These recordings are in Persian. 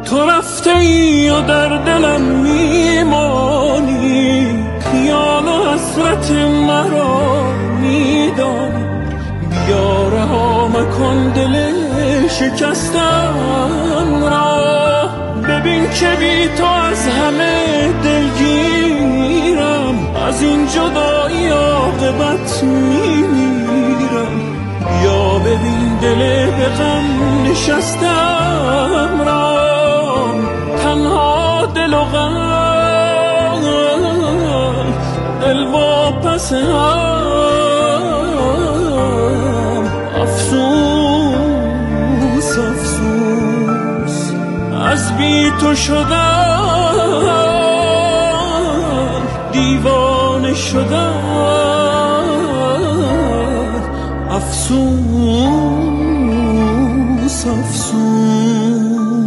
تو رفته ای و در دلم میمانی، خیال و حسرت مرا میدانی. بیا رها مکن دل شکستم را، ببین که بی تو از همه دلگیرم، از این جدایی عاقبت میمیرم. بیا ببین دل به غم نشستم را، تنها دل و غم، دل واپس هم، افسوس افسوس از بی تو شدم، دیوانه شدم، افسوس افسوس.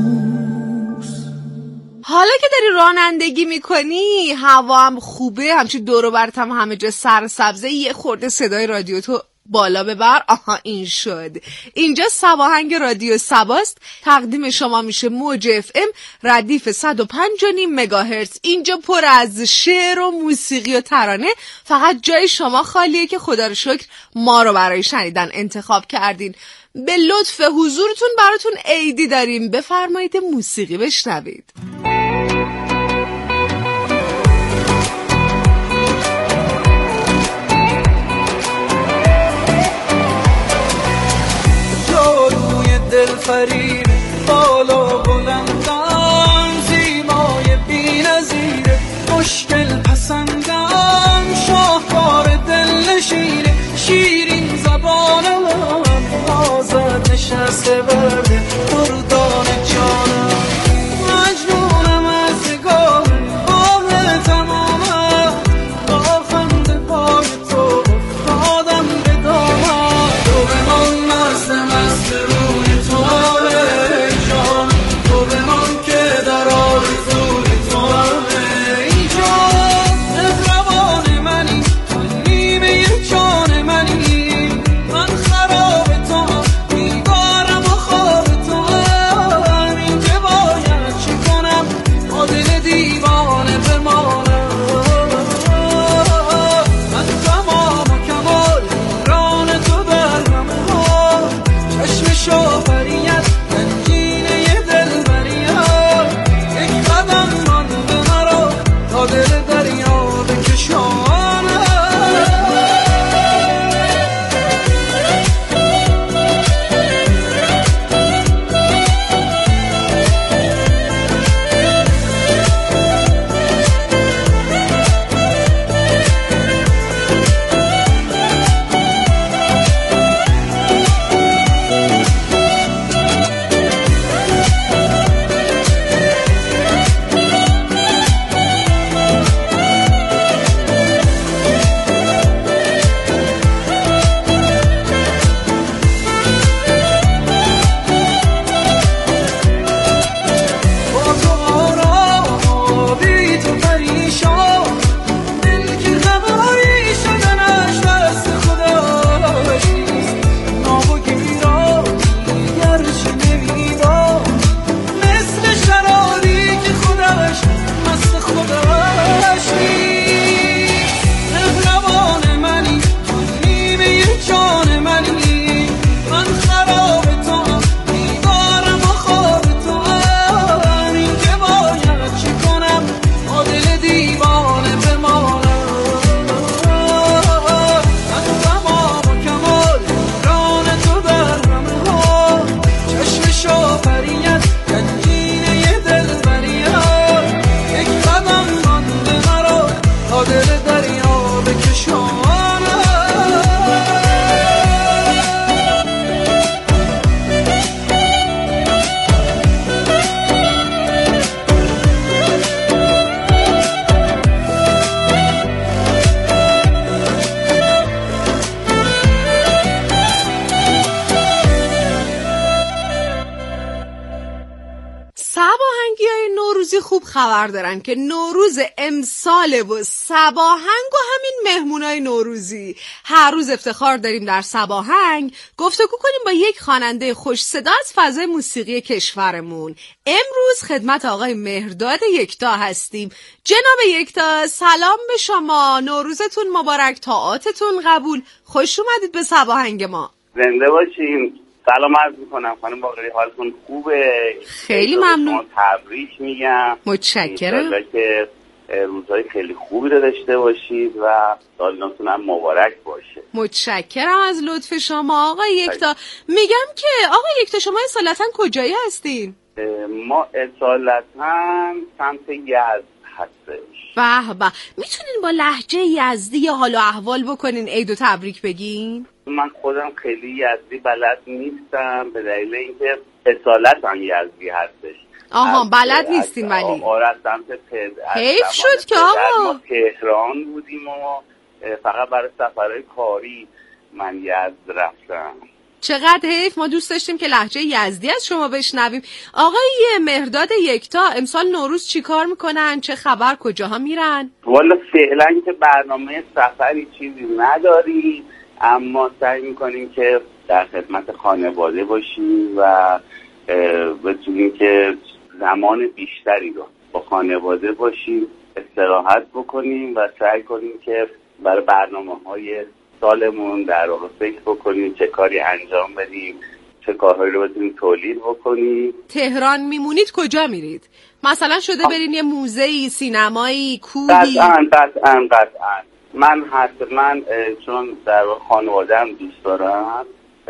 حالا که داری رانندگی میکنی، هوا هم خوبه، همچین دور و برت هم همه جا سرسبزه، یه خورده صدای رادیو تو بالا ببر. آها این شد. اینجا سواهنگ رادیو سباست. تقدیم شما میشه موج اف ام ردیف 105.5 مگاهرتز. اینجا پر از شعر و موسیقی و ترانه، فقط جای شما خالیه که خدا رو شکر ما رو برای شنیدن انتخاب کردین. به لطف حضورتون براتون عیدی داریم، بفرمایید موسیقی بشنوید. جاروی دلفریب بالا بلندم، زیبای بی‌نظیر مشکل پسندم، شاهکار دلنشین شیرین زبانم، آزاد نشسته برده دردان جانم، مجنونم از نگاه آه تمامم، با خنده پای تو افتادم به دامم، تو بمان مست مست روی تو جان، تو بمان که در آرزوی تو اینجا، مهربان منی تو نیمه جان منی، من خراب تو بیدارم و خواب تو، این که باید چی کنم با دل دیوانه بمانم، من تمام و کمال ران تو برم ها، چشم شوهریت گنجینه دلبریت، یک قدم مانده مرا تا دل دریا بکشانم. سباهنگی‌های نوروزی خوب خبر دارن که نوروز امساله و سباهنگ و همین مهمونای نوروزی. هر روز افتخار داریم در سباهنگ گفتگو کنیم با یک خواننده خوش صدا از فضای موسیقی کشورمون. امروز خدمت آقای مهرداد یکتا هستیم. جناب یکتا سلام به شما، نوروزتون مبارک، طاعاتتون قبول، خوش اومدید به سباهنگ ما. زنده باشین. سلام عرض میکنم خانم باقری، حالتون خوبه؟ خیلی ممنون. تبریک میگم. متشکرم. که روزهای خیلی خوبی رو داشته باشید و سال نوتون هم مبارک باشه. متشکرم از لطف شما آقای یکتا. میگم که آقای یکتا شما اصالتا کجایی هستین؟ ما اصالتا سمت یزد هستش. به به، میتونین با لهجه یزدی یا حال و احوال بکنین عیدو تبریک بگین؟ من خودم خیلی یزدی بلد نیستم به دلیل اینکه اصالتا یزدی هستش. آها بلد نیستین ولی آره از سمت حیف شد که آقا ما تهران بودیم و فقط برای سفرهای کاری من یزد رفتم. چقدر حیف، ما دوست داشتیم که لهجه یزدی از شما بشنویم. آقای مهرداد یکتا امسال نوروز چی کار میکنن؟ چه خبر؟ کجاها میرن؟ والا فعلا که برنامه سفری چیزی نداریم، اما سعی میکنیم که در خدمت خانواده باشیم و بتونیم که زمان بیشتری رو با خانواده باشیم، استراحت بکنیم و سعی کنیم که برای برنامه‌های سالمون در واقع فکر بکنیم چه کاری انجام بدیم، چه کارهایی رو بتونیم تولید بکنیم. تهران میمونید کجا میرید؟ مثلا شده برین یه موزه‌ای، سینمایی، کوهی؟ قطعاً. من حتما چون در خانواده‌ام دوست دارم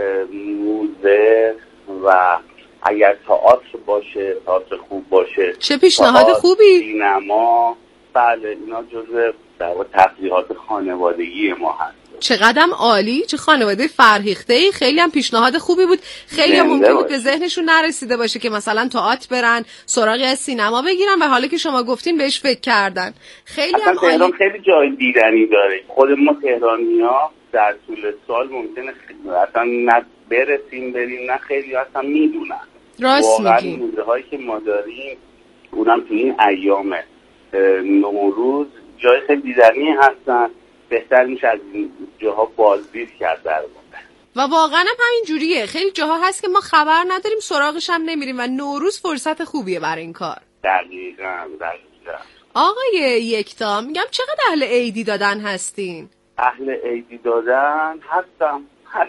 موزه و اگر تئاتر باشه، تئاتر خوب باشه، چه پیشنهاد خوبی. سینما، بله اینا جزء در واقع تفریحات خانوادگی ما هست. چقدرم عالی، چه خانواده فرهیخته‌ای. خیلی هم پیشنهاد خوبی بود. خیلی هم ممکن بود به ذهنشون نرسیده باشه که مثلا تئاتر برن، سراغی از سینما بگیرن و حالا که شما گفتین بهش فکر کردن. خیلی هم عالی. تهران خیلی جای دیدنی داره. خود ما تهرانی‌ها در طول سال ممکنه اصلا نه برسیم بریم، نه خیلی اصلا میدونن. راست میگی. واقعا موزه‌هایی که ما داریم اونم تو این ایام نوروز جای خیلی دیدنی هستن. بهتر میشه از این جاها بازدید کرد در واقع. و واقعا هم همین جوریه. خیلی جاها هست که ما خبر نداریم، سراغش هم نمیریم و نوروز فرصت خوبیه برای این کار. دقیقاً. آقای یکتا میگم چقدر اهل عیدی دادن هستین؟ اهل عیدی دادن هستم.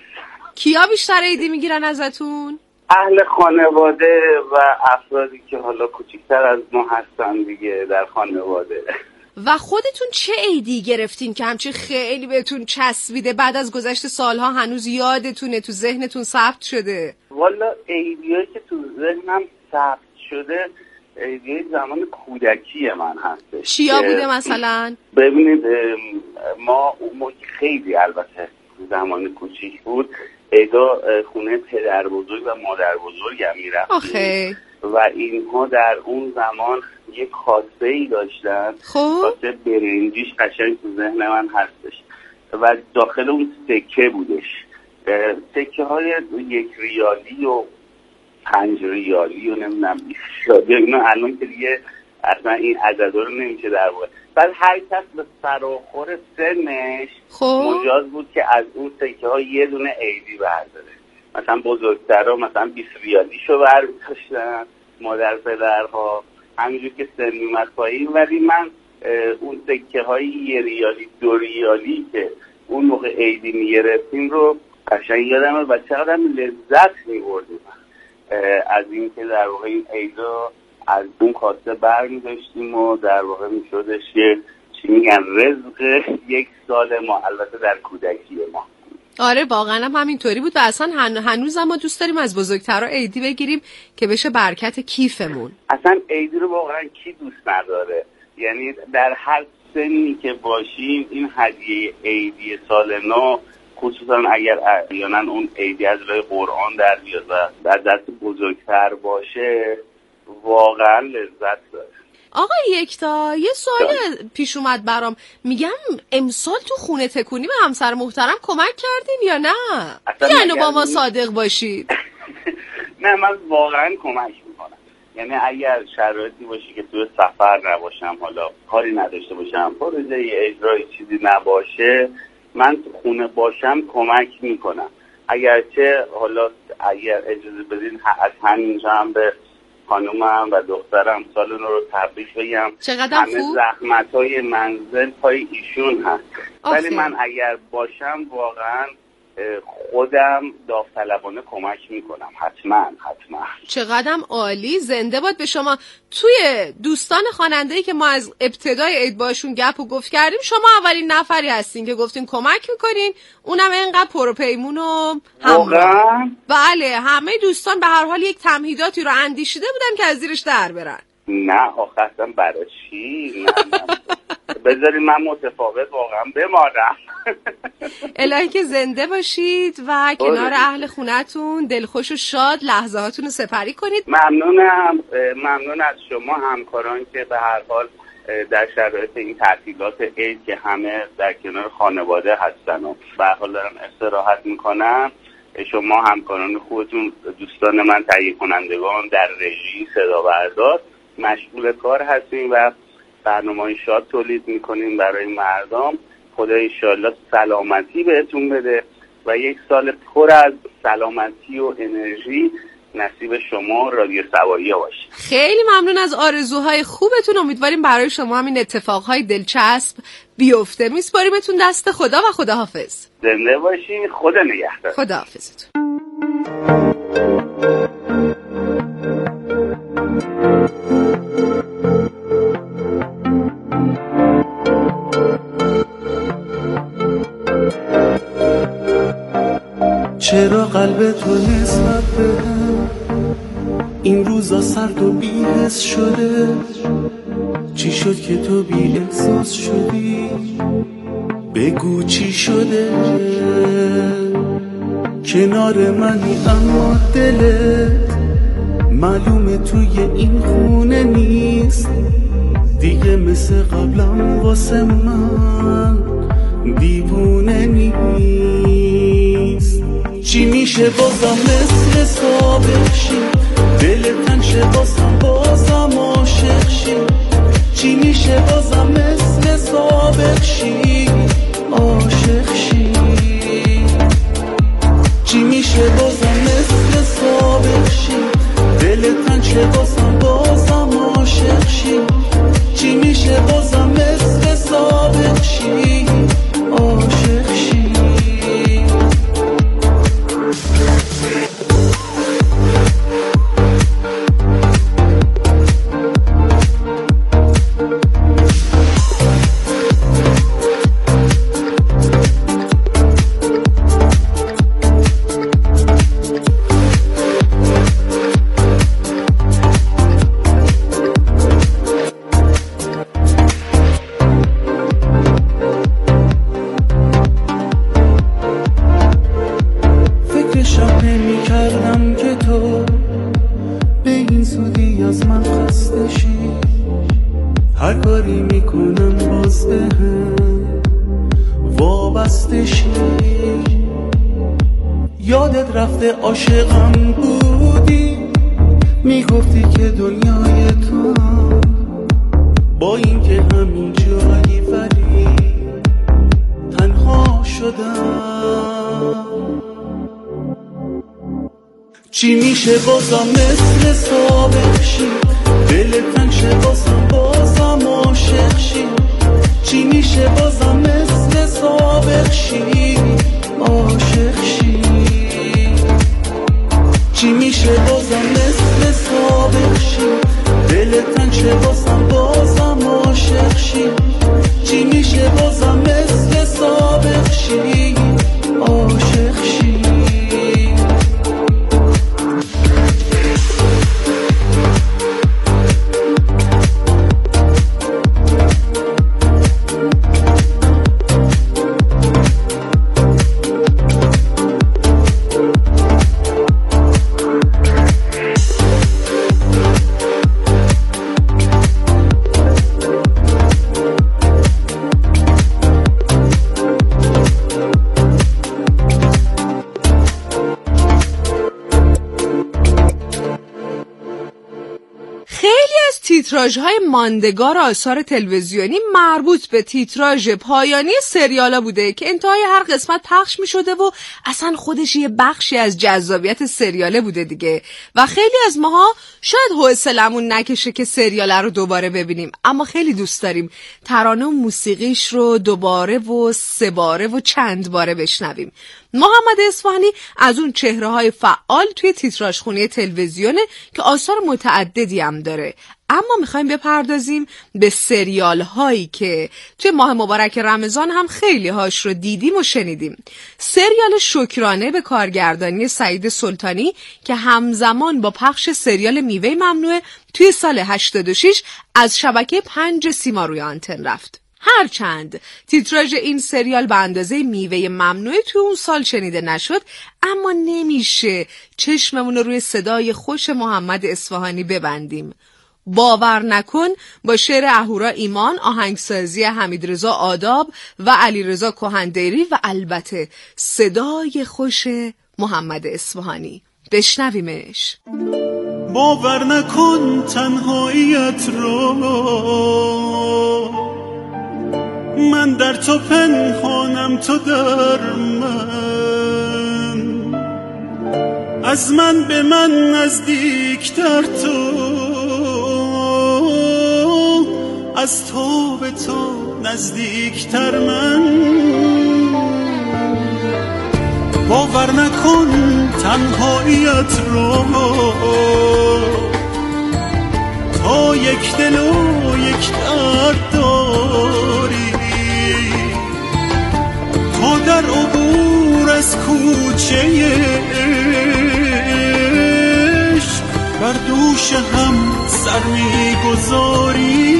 کیا بیشتر عیدی میگیرن ازتون؟ اهل خانواده و افرادی که حالا کوچکتر از ما هستن دیگه در خانواده. و خودتون چه عیدی گرفتین که همچین خیلی بهتون چسبیده، بعد از گذشت سالها هنوز یادتونه، تو ذهنتون ثبت شده؟ والا عیدیایی که تو ذهنم ثبت شده عیدی زمان کودکی من هستش. چیا بوده مثلا؟ ببینید ما خیلی البته زمان کوچیک بود عیدا خونه پدر بزرگ و مادر بزرگم میرفتیم. آخه و اینها در اون زمان یک کاسه‌ای داشتن، کاسه برنجیش قشنگ تو ذهن من هستش و داخل اون سکه بودش، سکه های 1 ریالی و 5 ریالی و نمیدونم 20 ریالی، اینا الان که دیگه اصلا این عددا رو نمیشه در واقع. بعد هر کس به فراخور سنش مجاز بود که از اون سکه ها یه دونه عیدی برداره. مثلا بزرگترها مثلا 20 ریالیشو برداشتن، مادر پدرها همینجور که سن میومد پایین. ولی من اون سکه های 1 ریالی 2 ریالی که اون موقع عیدی میگرفتیم رو قشنگ یادمه و چقدر لذت میبردیم از این که در واقع این عیدا از اون کاسه برمی‌داشتیم و در واقع میشدش که چی میگن رزق یک سال ما، البته در کودکی ما. آره واقعا هم همینطوری بود و اصلا هنوز ما دوست داریم از بزرگترها عیدی بگیریم که بشه برکت کیفمون. اصلا عیدی رو واقعا کی دوست نداره؟ یعنی در هر سنی که باشیم این هدیه عیدی سال نو، خصوصا اگر احیانا اون عیدی از راه قرآن در بیاد و در دست بزرگتر باشه، واقعا لذت داره. آقا یکتا یه سوال پیش اومد برام، میگم امسال تو خونه تکونی به همسر محترم کمک کردین یا نه؟ یعنی با ما صادق باشید. نه من واقعا کمک میکنم. یعنی اگر شرایطی باشه که توی سفر نباشم، حالا کاری نداشته باشم، پروژه اجرایی چیزی نباشه، من تو خونه باشم کمک میکنم. اگرچه حالا اگر اجازه بدین از همینجا هم به خانومم و دخترم سال نو رو تبریک بگم. همه زحمت‌های منزل پای ایشون هست. ولی من اگر باشم واقعا خودم داوطلبانه کمک میکنم. حتما. چقدرم عالی. زنده باد به شما. توی دوستان خواننده‌ای که ما از ابتدای عید باشون گپ و گفت کردیم، شما اولین نفری هستین که گفتین کمک میکنین، اونم اینقدر پروپیمون و واقعا. بله، همه دوستان به هر حال یک تمهیداتی رو اندیشیده بودن که از زیرش در برن. نه آخرتاً برای چی؟ نه. بذارید من متفاوت واقعا بمانم. الهی که زنده باشید و کنار اهل خونتون دلخوش و شاد لحظه هاتون رو سپری کنید. ممنون از شما همکاران که به هر حال در شرایط این تعطیلات عید که همه در کنار خانواده هستن و به هر حال دارن استراحت میکنن، شما همکاران خودتون، دوستان من، تهیه کنندگان در رژی، صدا بردار مشغول کار هستیم و برنامه‌های شاد تولید میکنیم برای مردم. خدا انشالله سلامتی بهتون بده و یک سال پر از سلامتی و انرژی نصیب شما رادیو سواریا باشه. خیلی ممنون از آرزوهای خوبتون. امیدواریم برای شما همین اتفاقهای دلچسب بیفته. میسپاریمتون دست خدا و خداحافظ. زنده باشین. خدا نگهدار. خداحافظتون. چرا قلب تو نسبت بهم این روزا سرد و بی‌حس شده؟ چی شد که تو بی احساس شدی؟ بگو چی شده؟ کنار منی اما دلت معلومه توی این خونه نیست دیگه، مثل قبلم واسه من دیوونه نیست. چی میشه بازم مثل سابق شی؟ دل تنگ شه بازم عاشق شی؟ چی میشه بازم مثل سابق شی؟ عاشق شی؟ چی میشه بازم مثل سابق شی؟ دل تنگ شه بازم عاشق شی؟ چی میشه بازم مثل سابق شی؟ عاشق شی؟ عاشقم بودی میگفتی که دنیای تو با این که همین جایی ولی تنها شدم. چی میشه بازم مثل سابق شی؟ دل تنگ شه بازم عاشق شی؟ چی میشه بازم مثل سابق شی؟ عاشق شی؟ چی میشه بازم مثل سابق شی؟ دل تنگ شه بازم عاشق شی؟ چی میشه بازم مثل سابق شی؟ عاشق شی؟ تیتراژهای ماندگار آثار تلویزیونی مربوط به تیتراژ پایانی سریالا بوده که انتهای هر قسمت پخش می شده و اصلا خودش یه بخشی از جذابیت سریاله بوده دیگه و خیلی از ماها شاید حوصلمون نکشه که سریاله رو دوباره ببینیم، اما خیلی دوست داریم ترانه و موسیقیش رو دوباره و سه باره و چند باره بشنویم. محمد اصفهانی از اون چهره‌های فعال توی تیتراژخونه تلویزیونه که آثار متعددی هم داره، اما میخوایم بپردازیم به سریال هایی که توی ماه مبارک رمضان هم خیلی هاش رو دیدیم و شنیدیم. سریال شکرانه به کارگردانی سعید سلطانی که همزمان با پخش سریال میوه ممنوعه توی سال 86 از شبکه 5 سیما روی آنتن رفت. هرچند تیتراژ این سریال به اندازه میوه ممنوعه توی اون سال شنیده نشد، اما نمیشه چشممون رو روی صدای خوش محمد اصفهانی ببندیم. باور نکن با شعر اهورا ایمان، آهنگسازی حمیدرضا آداب و علیرضا کهندیری و البته صدای خوش محمد اصفهانی. بشنویمش. باور نکن تنهاییت رو من در تو پنهانم، تو در من، از من به من نزدیکتر تو، از تو به تو نزدیکتر من. باور نکن تنهاییت رو تا یک دل و یک درد داری، تا در عبور از کوچه عشق بر دوش هم سر می‌گذاری.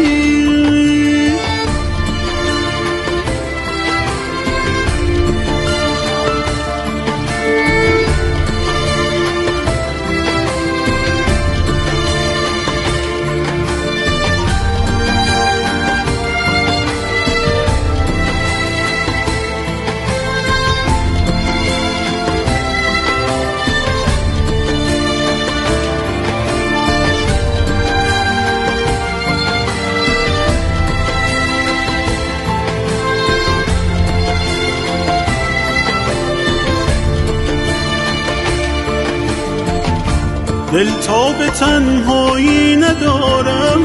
دل تا به تنهایی ندارم،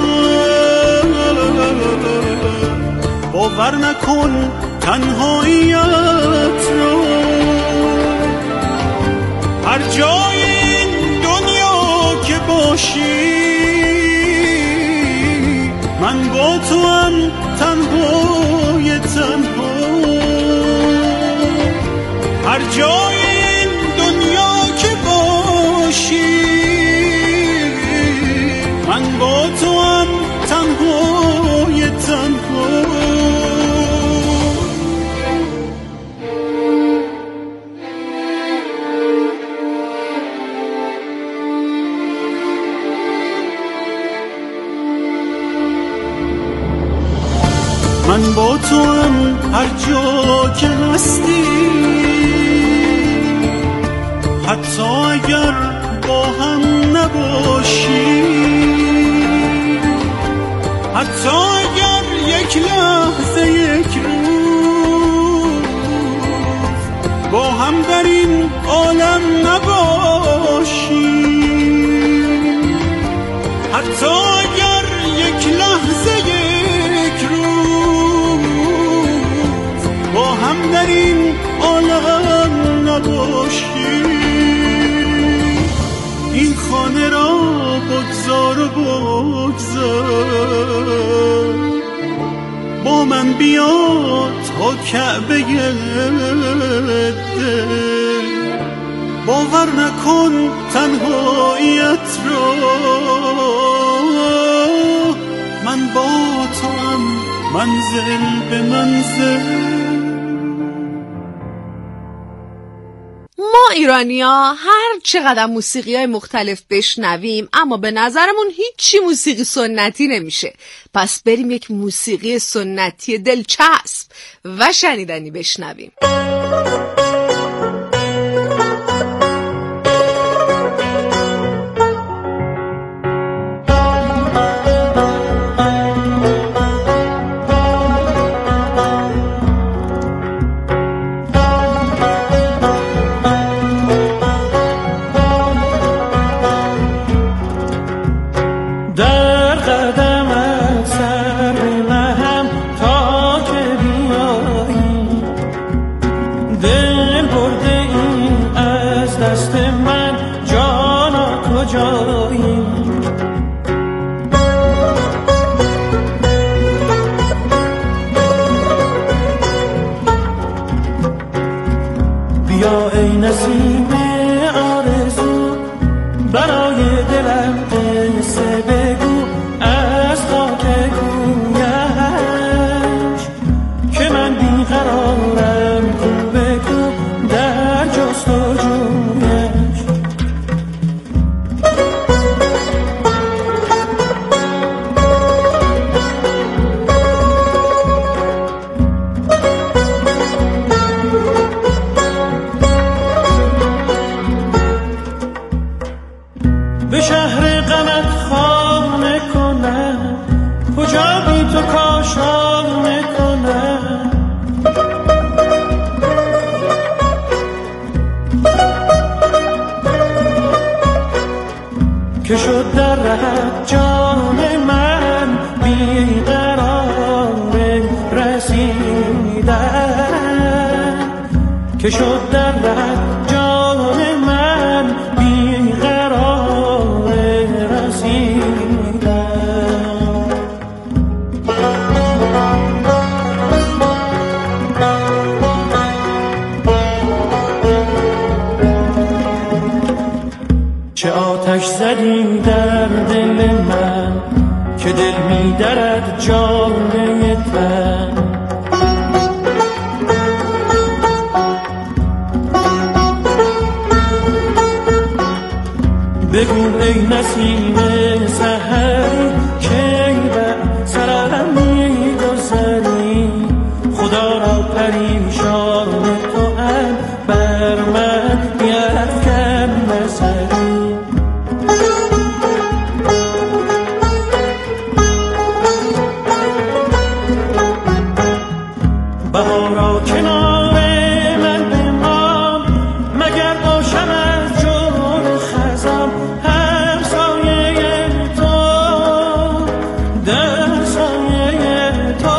باور نکن تنهاییت رو، هر جای این دنیا که باشی من با تو هم تنهای تنها، هر جای این دنیا که باشی من با تو هم تنهای تنها. من با تو هم هر جا که هستی، حتی اگر با هم نباشی، حتی اگر یک لحظه یک روز با هم در این عالم نباشی، حتی اگر یک لحظه یک روز با هم در این عالم نباشی. این خانه را بگذار و بگذار، با من بیا تا کعبه دل، باور نکن تنهاییت رو من با تو هم منزل به منزل. ما ایرانی‌ها هر چقدر موسیقی‌های مختلف بشنویم اما به نظرمون هیچی موسیقی سنتی نمیشه. پس بریم یک موسیقی سنتی دلچسب و شنیدنی بشنویم. ببین. بیا ای نسیم آرزو برای دلم قصه بگو از خاک کویش که من بیقرارم کو بگو در جستجویش. به شهر غمت خانه کنم کجا بی تو کاشانه کنم. که شد در رهت جان من بیقرار رسیدن. که شد در رهت جان من بیقرار رسیدن. چه آتش زدی در دل من که دل می درد جامه تن. بگو ای نسیم سحری کی بر سرم می گذری. خدا را پریشان تو هم بر من بیفکن نظری. بهارا کنار من بمان مگر باشم از جور خزم همسایه تو در سایه تو.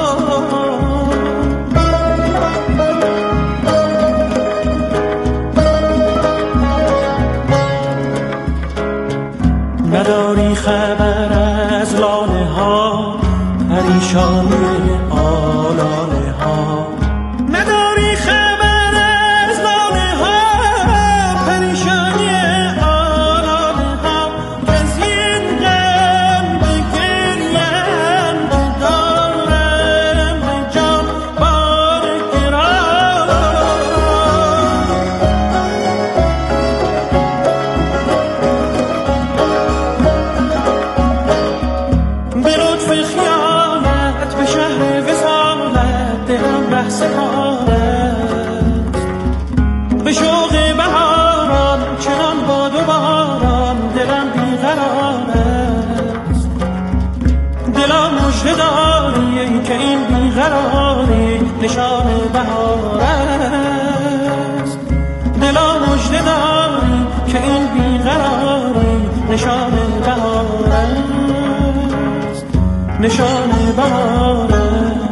نداری خبر از لاله ها پریشانی آلاله ها. نداری خبر از لاله ها پریشانی آلاله ها. کسی این غم بگریم که دارم به جان بار گران. به لطف خیانت به شهر وصالت دلم بحث هارست. به شوق بهاران چنان باد و باران دلم بیقرار است. دلم مژده داری که این بیقراری نشان بهار است. دلم مژده داری که این بیقراری نشان بهار است. نشان بهار است.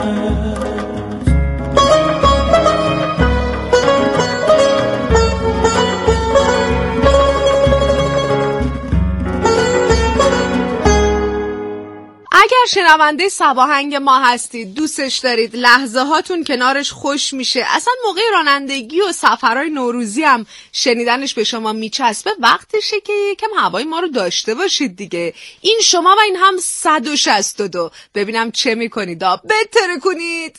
اگر شنونده سباهنگ ما هستید، دوستش دارید، لحظه هاتون کنارش خوش میشه، اصلا موقع رانندگی و سفرهای نوروزی هم شنیدنش به شما میچسبه، وقتشه که یکم هوای ما رو داشته باشید دیگه. این شما و این هم 162. ببینم چه میکنید، بهتره کنید.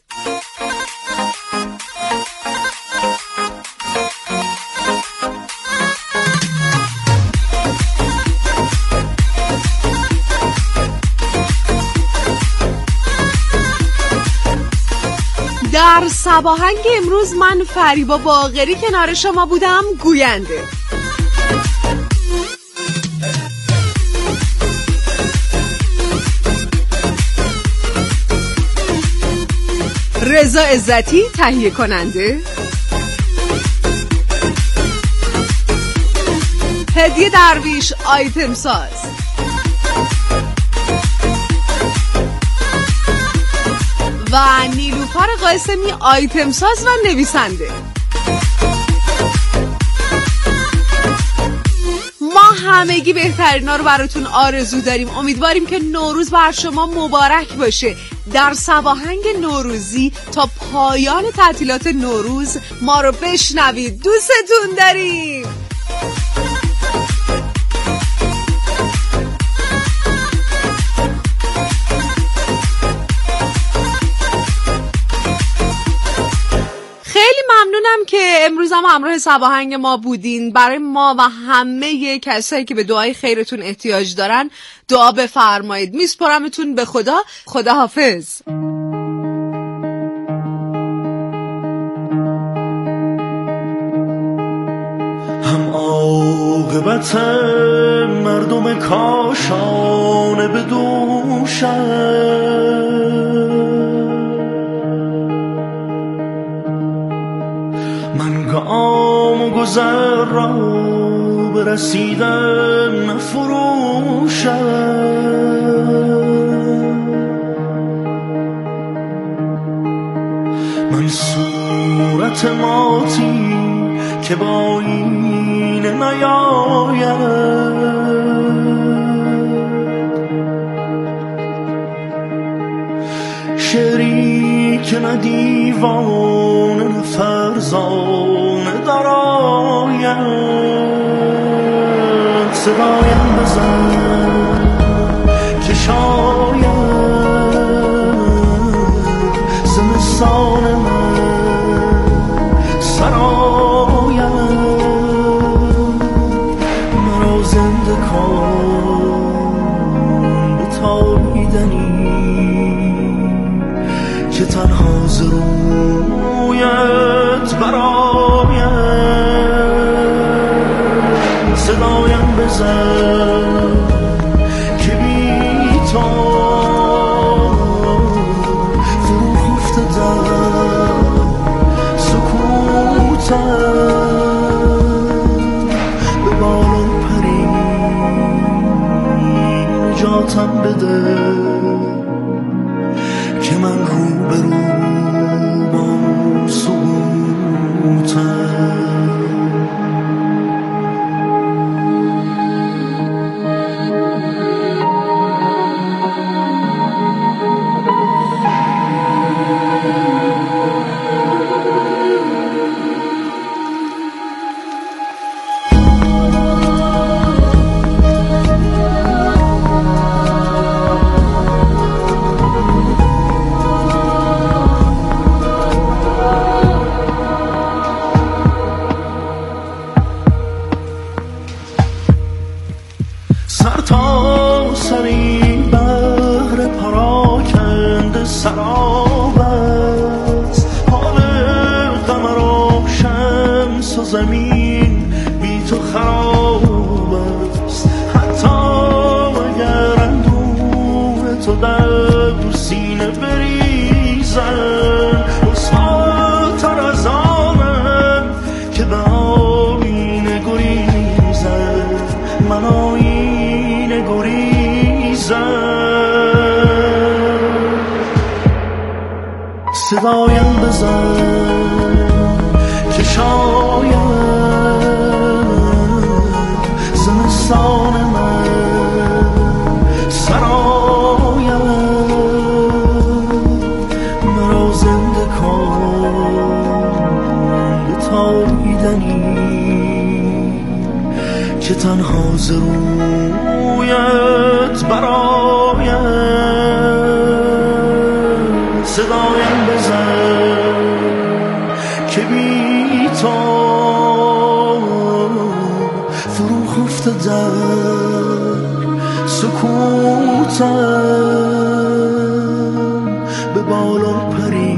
در سباهنگ امروز من فریبا باقری کنار شما بودم، گوینده. رضا عزتی تهیه کننده. هدیه درویش آیتم ساز. و نیلوفر قاسمی آیتم ساز و نویسنده. ما همگی بهترینا رو براتون آرزو داریم. امیدواریم که نوروز بر شما مبارک باشه. در سواهنگ نوروزی تا پایان تعطیلات نوروز ما رو بشنوید. دوستتون داریم. خیلی ممنونم که امروز هم همراه سواهنگ ما بودین. برای ما و همه کسایی که به دعای خیرتون احتیاج دارن دعا بفرمایید. میسپارمتون به خدا. خداحافظ. هم عاقبت مردم کاشانه به دوشم، من گام و گذر را برسیدن نفروشم. من صورت ماتی که با این نیاید، شعری که نه دیوانه نه فرزانه دراید، صدایم بزن که شاید زمستان من سراید، مرا زنده کن به تابیدنی که تنها ز رویت براید، صدایم بزن که بی تو فرو خفته در سکوتم، به بالا پری نجاتم بده که من رو به رو با سقوطم. سر تا سری بحر پراکنده سراب است، حال قمر و شمس و زمین بی تو خراب است. حتی اگر اندوه تو در سینه بریزن، رسواتر از آنم که به آینه گریزن، من آینه گریزن. صدایم بزن که شاید زمستان من سراید، مرا زنده کن به تابیدنی که تنها ز رویت براید، صدایم بزن که بی تو فرو خفته در سکوتم، به بالا پری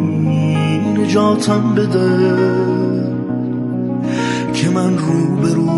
نجاتم بده که من رو به رو